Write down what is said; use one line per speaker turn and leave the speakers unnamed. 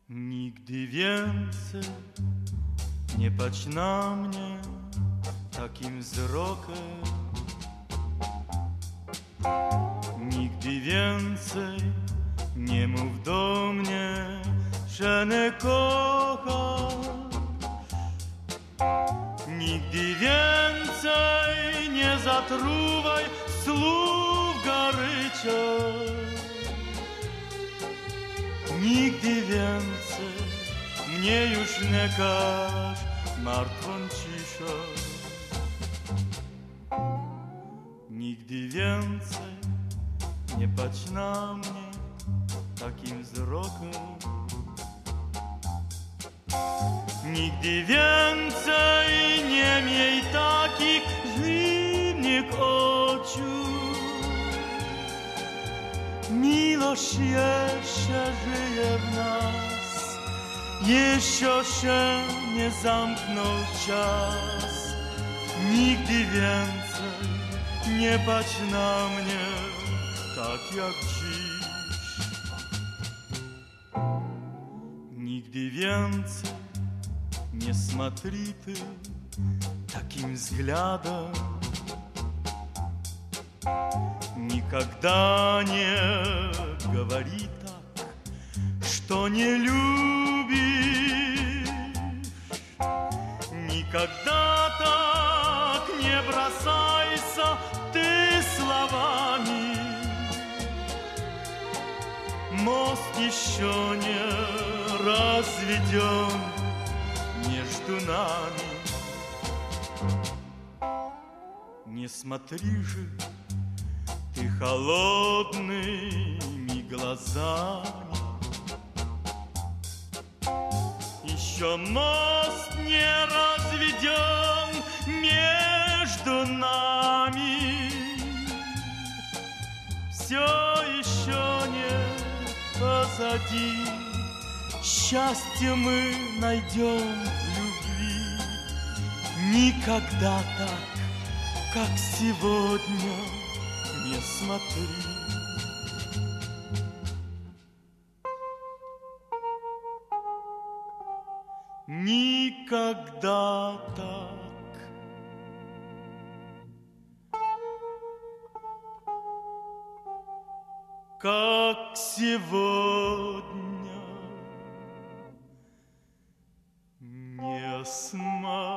Nigdy więcej nie patrz na mnie takim wzrokiem. Nigdy więcej nie mów do mnie, że nie kochasz. Nigdy więcej nie zatruwaj słów gorycia. Nigdy więcej mnie już nie każ martwą ciszą. Nigdy więcej nie patrz na mnie takim wzrokiem. Nigdy więcej nie miej takich zimnych oczu. Miłość jeszcze żyje w nas, jeszcze się nie zamknął czas. Nigdy więcej nie patrz na mnie tak jak dziś. Nigdy więcej nie смотри ты таким взглядом. Никогда не говори так, что не любишь. Никогда так не бросайся ты словами. Мост еще не разведен между нами. Не смотри же ты холодными глазами. Еще мост не разведен между нами. Все еще не позади. Счастье мы найдем в любви. Никогда так, как сегодня, не смотри. Никогда так, как сегодня, не смотри.